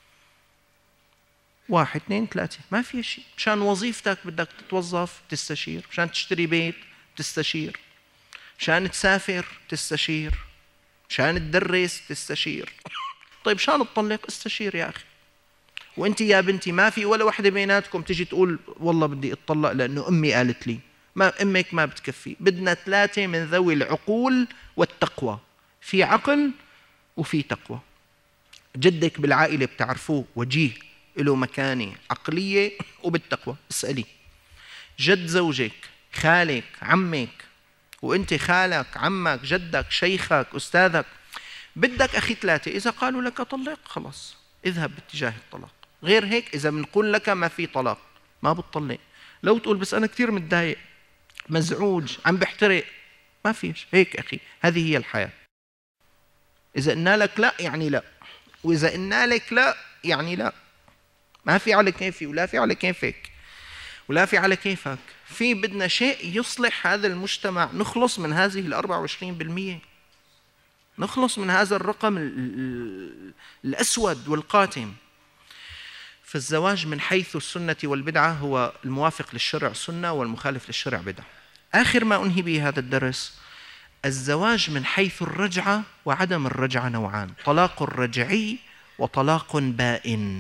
1 2 3، ما في شيء. مشان وظيفتك بدك تتوظف تستشير، مشان تشتري بيت تستشير، مشان تسافر تستشير، مشان تدرس تستشير. طيب مشان تطلق استشير يا أخي. وانت يا بنتي ما في ولا وحده بيناتكم تجي تقول والله بدي اتطلق لانه امي قالت لي. ما امك ما بتكفي، بدنا 3 من ذوي العقول والتقوى. في عقل وفي تقوى. جدك بالعائله بتعرفوه وجيه، له مكانه عقليه وبالتقوى. اسالي جد زوجك، خالك، عمك، وانت خالك، عمك، جدك، شيخك، استاذك، بدك اخي 3. اذا قالوا لك طلق خلاص اذهب باتجاه الطلاق. غير هيك إذا بنقول لك ما في طلاق ما بتطلق. لو تقول بس أنا كثير متضايق، مزعوج، عم بحترق، ما فيش هيك أخي. هذه هي الحياة. إذا قلنا لك لا يعني لا، وإذا قلنا لك لا يعني لا. ما في على كيفي ولا في على كيفك ولا في على كيفك. في بدنا شيء يصلح هذا المجتمع، نخلص من هذه 24%، نخلص من هذا الرقم الأسود والقاتم. فالزواج من حيث السنة والبدعة هو الموافق للشرع سنة والمخالف للشرع بدعة. آخر ما أنهي به هذا الدرس، الزواج من حيث الرجعة وعدم الرجعة نوعان: طلاق رجعي وطلاق بائن.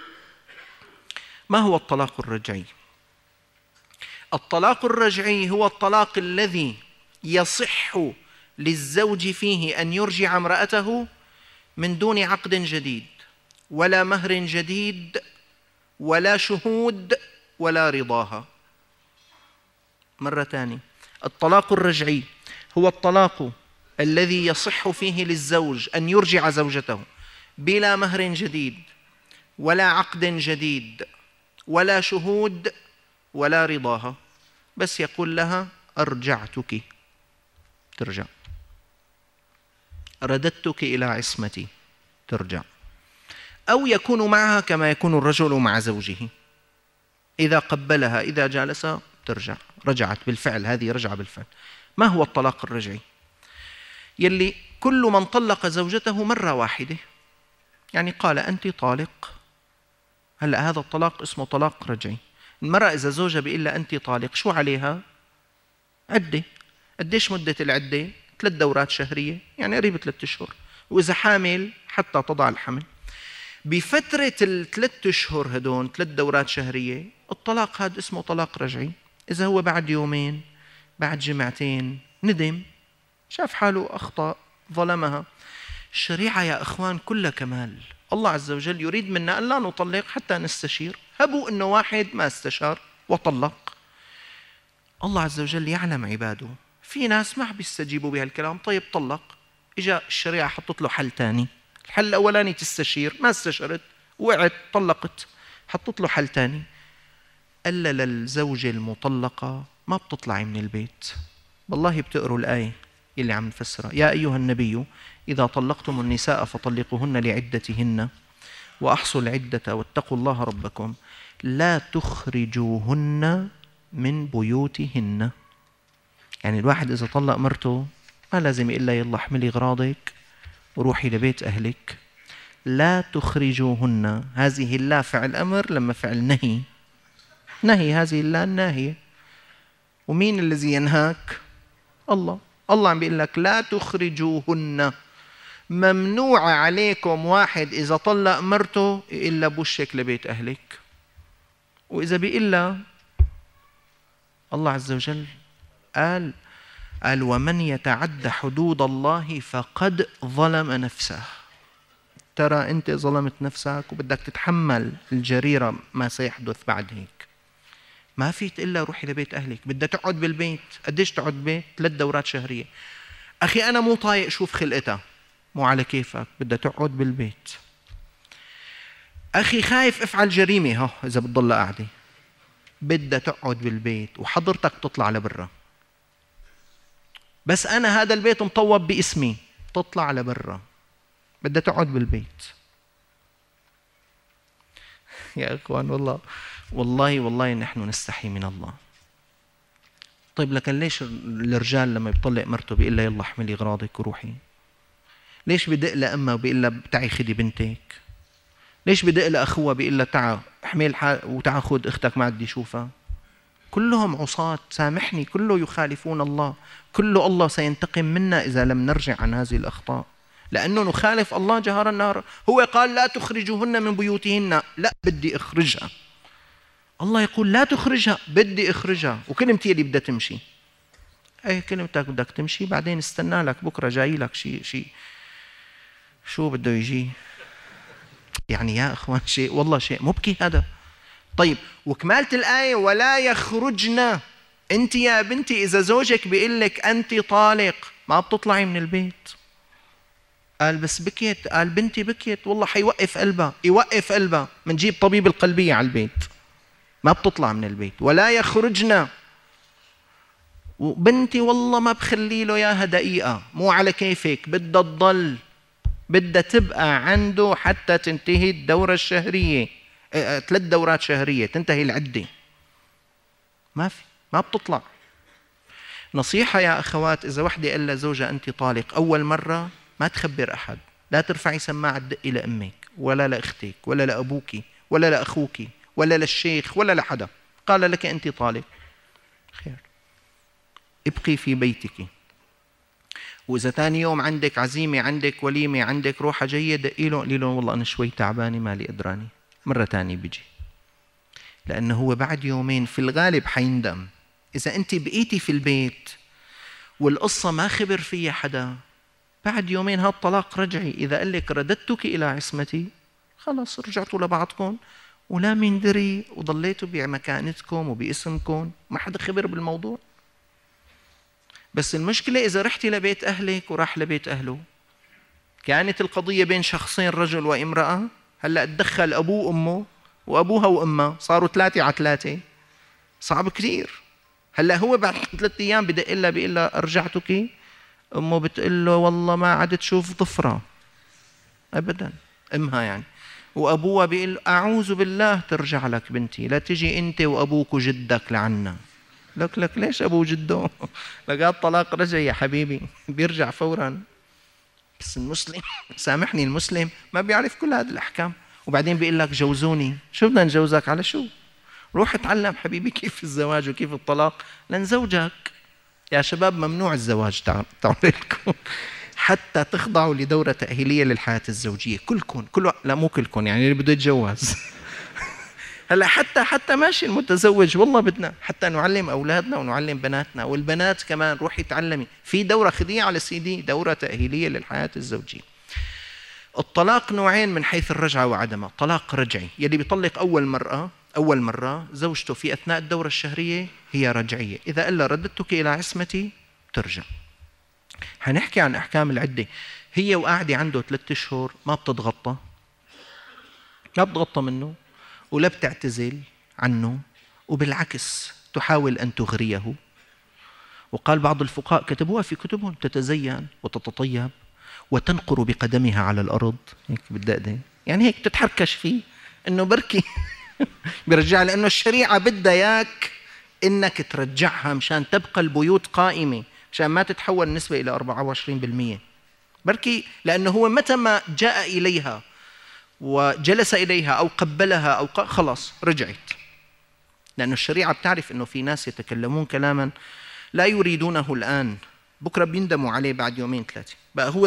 ما هو الطلاق الرجعي؟ الطلاق الرجعي هو الطلاق الذي يصح للزوج فيه أن يرجع امرأته من دون عقد جديد ولا مهر جديد ولا شهود ولا رضاها. مرة ثانية، الطلاق الرجعي هو الطلاق الذي يصح فيه للزوج أن يرجع زوجته بلا مهر جديد ولا عقد جديد ولا شهود ولا رضاها، بس يقول لها أرجعتك، ترجع، رددتك إلى عصمتي، ترجع. أو يكون معها كما يكون الرجل مع زوجه، إذا قبلها إذا جالسها ترجع، رجعت بالفعل، هذه رجعة بالفعل. ما هو الطلاق الرجعي؟ يلي كل من طلق زوجته مرة واحدة، يعني قال أنت طالق، هلأ هذا الطلاق اسمه طلاق رجعي. المرأة إذا زوجها بيقول لها أنت طالق، شو عليها؟ عدة. قديش مدة العدة؟ 3 دورات شهرية، يعني قريب 3 أشهر. وإذا حامل حتى تضع الحمل. بفترة ال3 أشهر هدون 3 دورات شهرية، الطلاق هذا اسمه طلاق رجعي. إذا هو بعد يومين، بعد جمعتين، ندم، شاف حاله أخطأ، ظلمها. الشريعة يا أخوان كلها كمال. الله عز وجل يريد منا أن لا نطلق حتى نستشير. هبوا أنه واحد ما استشار وطلق. الله عز وجل يعلم عباده، في ناس ما بيستجيبوا بهالكلام. طيب طلق، إجا الشريعة حطت له حل تاني. الحل الأولاني تستشير، ما استشرت، وقعت، طلقت، حطت له حل تاني. ألا للزوجة المطلقة ما بتطلعي من البيت. والله بتقروا الآية اللي عم نفسرها: يا أيها النبي إذا طلقتم النساء فطلقوهن لعدتهن وأحصوا العدة واتقوا الله ربكم لا تخرجوهن من بيوتهن. يعني الواحد إذا طلق مرته ما لازم يقول لها يلا احملي غراضك وروحي لبيت أهلك. لا تخرجوهن، هذه اللا فعل أمر لما فعل نهي، نهي، هذه اللا الناهية. ومين الذي ينهاك؟ الله. الله عم بيقول لك لا تخرجوهن. ممنوع عليكم واحد إذا طلق مرته إلا بوشك لبيت أهلك. وإذا بيقول لها، الله عز وجل قال ومن يتعد حدود الله فقد ظلم نفسه. ترى أنت ظلمت نفسك وبدك تتحمل الجريرة ما سيحدث بعد هيك. ما في تقول لها روحي لبيت أهلك، بدها تقعد بالبيت. قديش تقعد بالبيت؟ 3 دورات شهرية. أخي أنا مو طايق شوف خلقتها، مو على كيفك، بدها تقعد بالبيت. أخي خايف افعل جريمة، إذا بتضل قاعدة بدها تقعد بالبيت وحضرتك تطلع لبرا. بس أنا هذا البيت مطوب باسمي، تطلع لبرا، بدها تقعد بالبيت. يا إخوان والله نحن نستحي من الله. طيب لكن ليش الرجال لما يطلق مرته بيقول لها يلا احملي اغراضك وروحي؟ ليش بدق لأمها وبيقول لها تعي خدي بنتك؟ ليش بدق لأخوها بيقول لها تعا احمل وتعا خد اختك ما بدي اشوفها؟ كلهم عصاة، سامحني، كله يخالفون الله، كله الله سينتقم منا إذا لم نرجع عن هذه الأخطاء، لأنه نخالف الله جهارا نهارا. هو قال لا تخرجوهن من بيوتهن، لا بدي اخرجها. الله يقول لا تخرجها، بدي اخرجها، وكلمتي اللي بدها تمشي. اي كلمتك بدك تمشي، بعدين استنى لك بكره جاي لك شيء شو بده يجي. يعني يا اخوان شيء والله شيء مبكي هذا. طيب وكمالة الآية ولا يخرجن. انت يا بنتي اذا زوجك بيقول لك انت طالق ما بتطلعي من البيت. قال بس بكيت، قال بنتي بكيت، والله حيوقف قلبها، يوقف قلبها، منجيب طبيب القلبية على البيت، ما بتطلع من البيت. ولا يخرجن. وبنتي والله ما بخلي له اياها دقيقة، مو على كيفك، بدها تضل، بدها تبقى عنده حتى تنتهي الدورة الشهرية، 3 دورات شهرية تنتهي العدة، ما بتطلع. نصيحة يا أخوات، إذا وحدة قال لزوجها أنت طالق أول مرة ما تخبر أحد، لا ترفعي سماعة تدقي لأمك ولا لأختك ولا لأبوك ولا لأخوك ولا للشيخ ولا لحدا. قال لك أنت طالق، خير، ابقي في بيتك. وإذا ثاني يوم عندك عزيمة، عندك وليمة، عندك روحة جاية، دقي له قولي له والله أنا شوي تعبانة مالي قدراني، مرة ثانية بيجي. لأنه هو بعد يومين في الغالب حيندم. إذا أنت بقيتي في البيت والقصة ما خبر فيها حدا، بعد يومين هذا الطلاق رجعي. إذا قال لك رددتك إلى عصمتي، خلاص رجعتوا لبعضكم ولا من دري، وضليتوا بمكانتكم وباسمكم، ما حدا خبر بالموضوع. بس المشكلة إذا رحتي لبيت أهلك وراح لبيت أهله، كانت القضية بين شخصين رجل وامرأة، هلأ تدخل أبوه وأمه وأبوها وأمها، صاروا 3 على 3، صعب كثير. هلأ هو بعد 3 أيام بدق لها بيقول لها أرجعتك، أمه بتقول له والله ما عاد تشوف ضفرة أبدا، أمها يعني. وأبوها بيقول أعوذ بالله ترجع لك بنتي، لا تجي أنت وأبوك وجدك لعنا. لك ليش أبو وجده؟ لقى الطلاق رجع يا حبيبي، بيرجع فورا. بس المسلم سامحني، المسلم ما بيعرف كل هذه الأحكام. وبعدين بيقول لك جوزوني، شو بدنا نجوزك على شو؟ روح اتعلم حبيبي كيف الزواج وكيف الطلاق لنزوجك. يا شباب ممنوع الزواج، تعالوا لكم حتى تخضعوا لدورة تأهيلية للحياة الزوجية. لا مو كلكم، يعني اللي بده يتجوز. هلا حتى ماشي المتزوج، والله بدنا حتى نعلم أولادنا ونعلم بناتنا، والبنات كمان روحي تعلمي في دورة، خذيها على CD، دورة تأهيلية للحياة الزوجية. الطلاق نوعين من حيث الرجعة وعدمها. طلاق رجعي، يلي بيطلق أول مرة زوجته في أثناء الدورة الشهرية هي رجعية. إذا قال رددتك إلى عصمتي ترجع. هنحكي عن أحكام العدة. هي وقاعدة عنده 3 أشهر ما بتتغطى منه ولا بتعتزل عنه، وبالعكس تحاول أن تغريه. وقال بعض الفقهاء كتبوها في كتبهم: تتزين وتتطيب وتنقر بقدمها على الأرض، هيك بالدقدة، يعني هيك تتحركش فيه إنه بركي بيرجع، لأنه الشريعة بدها إياك إنك ترجعها مشان تبقى البيوت قائمة، مشان ما تتحول النسبة إلى 24%. بركي لأنه هو متى ما جاء إليها وجلس إليها أو قبلها أو خلاص رجعت. لأن الشريعة بتعرف أنه في ناس يتكلمون كلاما لا يريدونه الآن، بكرة بيندموا عليه بعد 2-3. بقى هو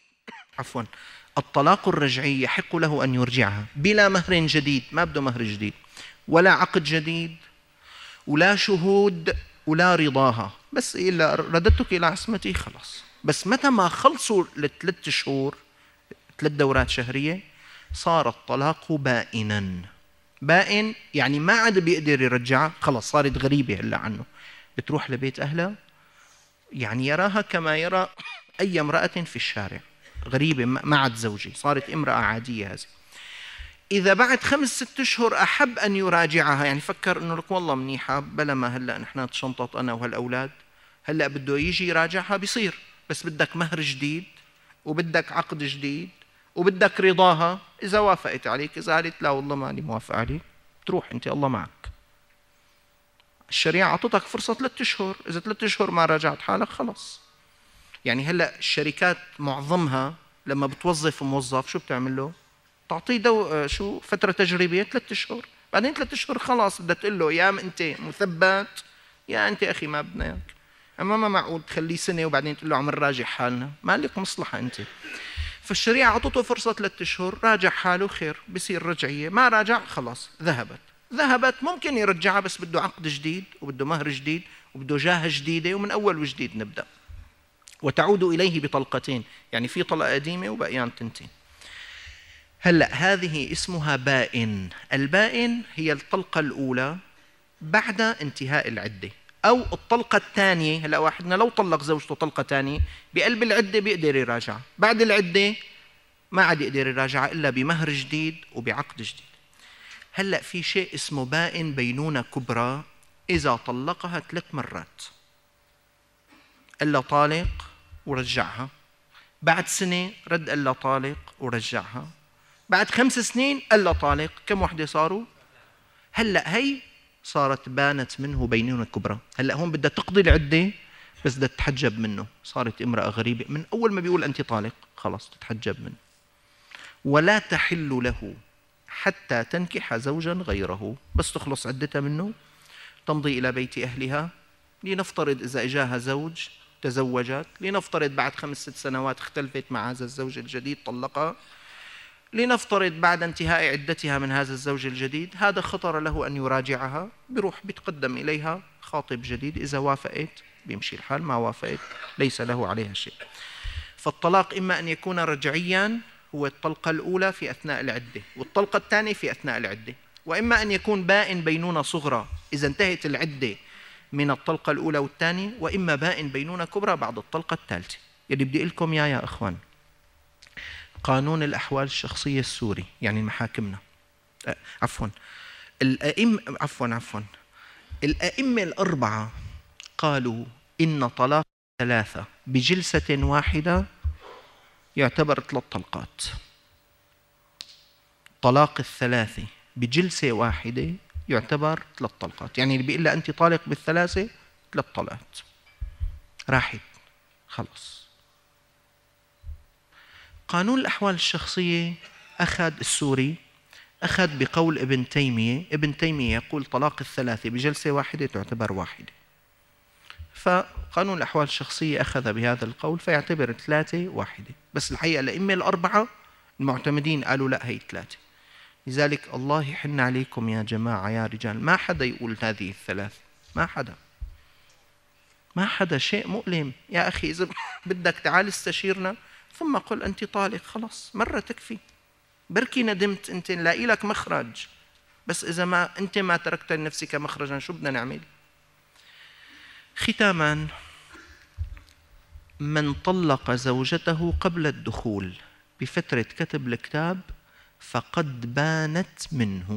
الطلاق الرجعي يحق له أن يرجعها بلا مهر جديد، ما بده مهر جديد ولا عقد جديد ولا شهود ولا رضاها، بس إلا رددتك إلى عصمتي خلاص. بس متى ما خلصوا ال3 شهور 3 دورات شهرية صار الطلاق بائن، يعني ما عاد بيقدر يرجعها، خلاص صارت غريبة هلا عنه، بتروح لبيت أهلها يعني يراها كما يرى أي امرأة في الشارع، غريبة، ما عاد زوجي، صارت امرأة عادية هذه. إذا بعد 5-6 أشهر أحب أن يراجعها، يعني فكر إنه لك والله منيحة بلا ما هلأ نحن تشنطط أنا وهالأولاد، هلأ بده يجي يراجعها بيصير، بس بدك مهر جديد وبدك عقد جديد وبدك رضاها. إذا وافقت عليك، إذا قالت لا والله ماني موافق عليك، تروح أنت الله معك. الشريعة أعطتك فرصة 3 أشهر، إذا 3 أشهر ما راجعت حالك خلص. يعني هلأ الشركات معظمها لما بتوظف موظف شو بتعمل له؟ تعطيه شو فترة تجريبية 3 أشهر، بعدين 3 أشهر خلاص بدها تقول له يا أنت مثبت يا أنت أخي ما بدنا إياك. أما ما معقول تخليه سنة وبعدين تقول له عم نراجع حالنا، ما لك مصلحة أنت. فالشريعة أعطته فرصة 3 أشهر، راجع حاله خير بصير رجعية، ما راجع خلاص ذهبت. ممكن يرجعها بس بده عقد جديد وبده مهر جديد وبده جاهة جديدة، ومن أول وجديد نبدأ. وتعود إليه بطلقتين، يعني في طلقة قديمة وبقيان 2. هلأ هذه اسمها بائن. البائن هي الطلقة الأولى بعد انتهاء العدة، أو الطلقة الثانية. هلأ واحدنا لو طلق زوجته طلقة ثانية بقلب العدة بيقدر يراجع، بعد العدة ما عاد يقدر يراجع إلا بمهر جديد وبعقد جديد. هلأ في شيء اسمه بائن بينونة كبرى، إذا طلقها 3 مرات إلا طالق ورجعها، بعد سنة رد إلا طالق ورجعها، بعد 5 سنين إلا طالق. كم وحدة صاروا؟ هلأ هي صارت بانت منه بينونة كبرى. هلأ هون بدها تقضي العدة بس بدها تتحجب منه، صارت امرأة غريبة. من أول ما بيقول أنت طالق خلاص تتحجب منه. ولا تحل له حتى تنكح زوجا غيره، بس تخلص عدتها منه تمضي إلى بيت أهلها. لنفترض إذا إجاها زوج تزوجت، لنفترض بعد 5-6 سنوات اختلفت مع هذا الزوج الجديد طلقها، لنفترض بعد انتهاء عدتها من هذا الزوج الجديد، هذا خطر له أن يراجعها، بيروح بيتقدم إليها خاطب جديد، إذا وافقت بيمشي الحال، ما وافقت ليس له عليها شيء. فالطلاق إما أن يكون رجعيا، هو الطلقة الأولى في أثناء العدة، والطلقة الثانية في أثناء العدة، وإما أن يكون بائن بينونة صغرى إذا انتهت العدة من الطلقة الأولى والثانية، وإما بائن بينونة كبرى بعد الطلقة الثالثة. يلي بدي أقول لكم يا أخوان، قانون الأحوال الشخصية السوري، يعني محاكمنا الأئمة الأربعة قالوا إن طلاق 3 بجلسة واحدة يعتبر 3 طلقات. طلاق 3 بجلسة واحدة يعتبر 3 طلقات، يعني اللي بيقول لها أنت طالق بال3 3 طلقات راحت خلص. قانون الأحوال الشخصية السوري أخذ بقول ابن تيمية. ابن تيمية يقول طلاق 3 بجلسة واحدة تعتبر واحدة، فقانون الأحوال الشخصية أخذ بهذا القول فيعتبر 3 واحدة. بس الحقيقة الأئمة الأربعة المعتمدين قالوا لا هي 3. لذلك الله يحن عليكم يا جماعة يا رجال، ما حدا يقول هذه 3، ما حدا. شيء مؤلم يا أخي. إذا بدك تعال استشيرنا ثم قل أنت طالق، خلاص مرة تكفي. بركي ندمت أنت، نلاقي لك مخرج، بس إذا ما أنت ما تركت لنفسك مخرجا شو بدنا نعمل؟ ختاما، من طلق زوجته قبل الدخول بفترة كتب الكتاب فقد بانت منه.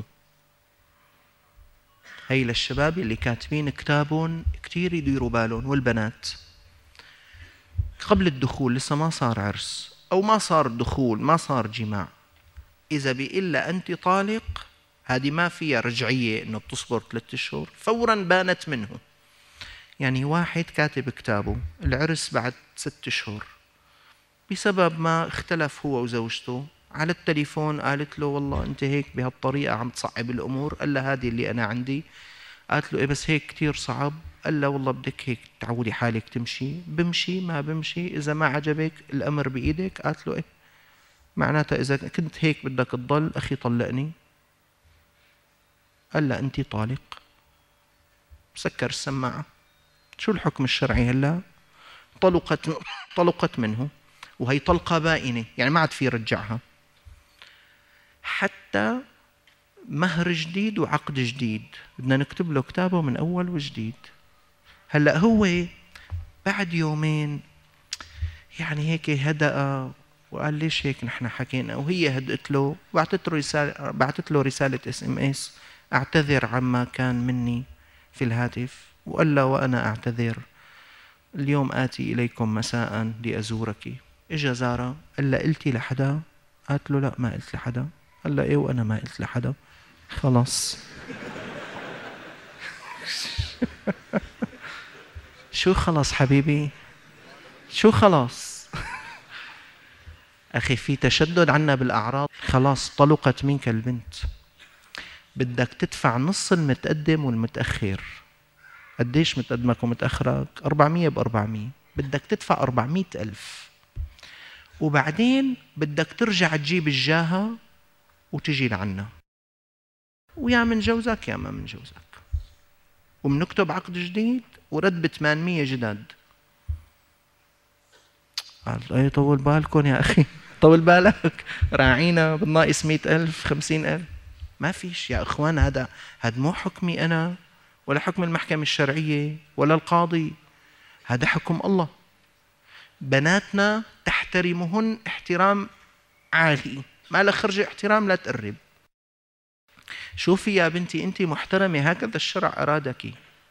هي للشباب اللي كاتبين كتابهم كتير يديروا بالهم، والبنات قبل الدخول لسه ما صار عرس أو ما صار دخول، ما صار جماع، إذا بإلا أنت طالق، هذه ما فيها رجعية إنه بتصبر 3 أشهر، فوراً بانت منه. يعني واحد كاتب كتابه العرس بعد 6 أشهر، بسبب ما اختلف هو وزوجته، على التليفون قالت له والله أنت هيك بهالطريقة عم تصعب الأمور. قال لها هذه اللي أنا عندي. قالت له إيه بس هيك كتير صعب. قال له والله بدك هيك تعودي حالك تمشي. بمشي ما بمشي، إذا ما عجبك الأمر بإيدك. قالت له إيه معناتها إذا كنت هيك بدك تضل أخي طلقني. قال لا أنت طالق. سكر السماعة. شو الحكم الشرعي هلا؟ طلقت منه، وهي طلقة بائنة، يعني ما عاد في رجعها حتى مهر جديد وعقد جديد. بدنا نكتب له كتابه من أول وجديد. هلأ هو بعد يومين يعني هيك هدأ وقال ليش هيك نحن حكينا، وهي هدأت له، بعثت له رسالة SMS أعتذر عما كان مني في الهاتف، وقال له وأنا أعتذر، اليوم آتي إليكم مساء لأزورك. إجا زارة، قال له قلتي لحدا؟ قالت له لا ما قلت لحدا. قال له إيه وأنا ما قلت لحدا. خلاص. شو خلاص حبيبي؟ شو خلاص؟ أخي في تشدد عنا بالأعراض. خلاص طلقت منك البنت، بدك تدفع نص المتقدم والمتأخر. قديش متقدمك ومتأخرك؟ 400 ب400، بدك تدفع 400,000، وبعدين بدك ترجع تجيب الجاهة وتجي لعنا، ويا من جوزك يا ما من جوزك، ومنكتب عقد جديد ورد ب800 جداد. قال ايه طول بالكم يا أخي، طول بالك، راعينا بالناقص 100,000 50,000. ما فيش يا إخوان، هذا مو حكمي أنا ولا حكم المحكمة الشرعية ولا القاضي، هذا حكم الله. بناتنا تحترمهن احترام عالي، ما لك خرج احترام لا تقرب. شوفي يا بنتي أنت محترمة، هكذا الشرع أرادك.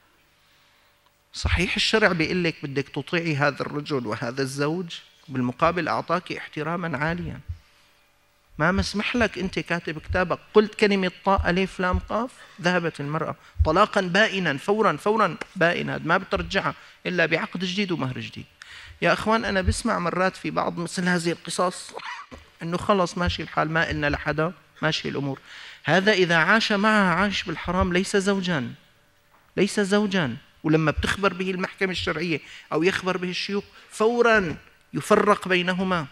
صحيح الشرع بيقول لك بدك تطيعي هذا الرجل وهذا الزوج، بالمقابل أعطاك احتراما عاليا. ما مسمح لك أنت كاتب كتابك قلت كلمة طاء ألف لام قاف، ذهبت المرأة طلاقا بائنا فورا بائنا، ما بترجعها إلا بعقد جديد ومهر جديد. يا أخوان أنا بسمع مرات في بعض مثل هذه القصص أنه خلص ماشي الحال، ما إلنا لحدا، ماشي الأمور. هذا إذا عاش معها عاش بالحرام، ليس زوجا، ليس زوجا. ولما بتخبر به المحكمة الشرعية أو يخبر به الشيوخ فورا يفرق بينهما.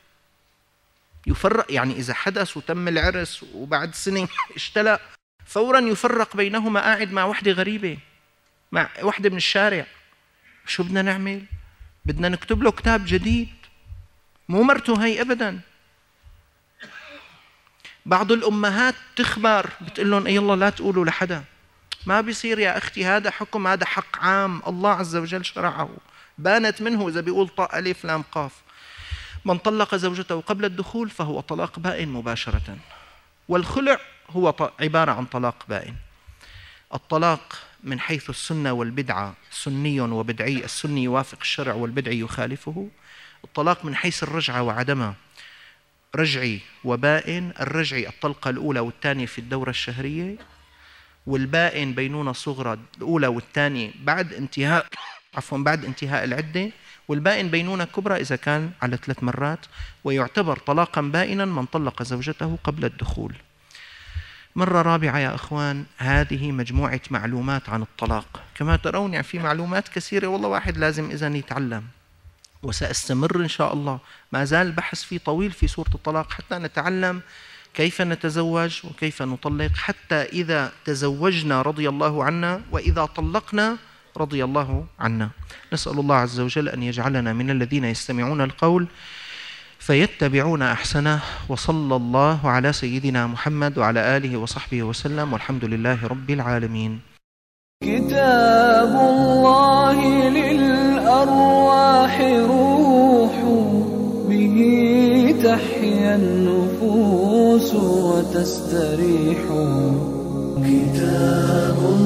يفرق يعني إذا حدث وتم العرس وبعد سنة اشتلى، فورا يفرق بينهما، قاعد مع وحدة غريبة، مع وحدة من الشارع. شو بدنا نعمل؟ بدنا نكتب له كتاب جديد، مو مرته هي أبدا. بعض الأمهات تخبر بتقول لهم يلا لا تقولوا لحدا. ما بيصير يا أختي، هذا حكم، هذا حق عام الله عز وجل شرعه، بانت منه إذا بيقول طاء ألف لام قاف. من طلق زوجته قبل الدخول فهو طلاق بائن مباشرة، والخلع هو عبارة عن طلاق بائن. الطلاق من حيث السنة والبدعة سني وبدعي، السني يوافق الشرع والبدعي يخالفه. الطلاق من حيث الرجعة وعدمها رجعي وبائن. الرجعي الطلقة الأولى والثانية في الدورة الشهرية، والبائن بينونة صغرى الأولى والثانية بعد انتهاء العدة، والبائن بينونة كبرى إذا كان على 3 مرات، ويعتبر طلاقا بائنا من طلق زوجته قبل الدخول. مرة رابعة يا أخوان، هذه مجموعة معلومات عن الطلاق. كما ترون يعني في معلومات كثيرة، والله واحد لازم إذن يتعلم، وسأستمر إن شاء الله، ما زال البحث فيه طويل في سورة الطلاق حتى نتعلم كيف نتزوج وكيف نطلق، حتى إذا تزوجنا رضي الله عنا، وإذا طلقنا رضي الله عنا. نسأل الله عز وجل أن يجعلنا من الذين يستمعون القول فيتبعون أحسنه. وصلى الله على سيدنا محمد وعلى آله وصحبه وسلم، والحمد لله رب العالمين. كتاب الله للأرواح روح، به تحيا النفوس وتستريح. كتاب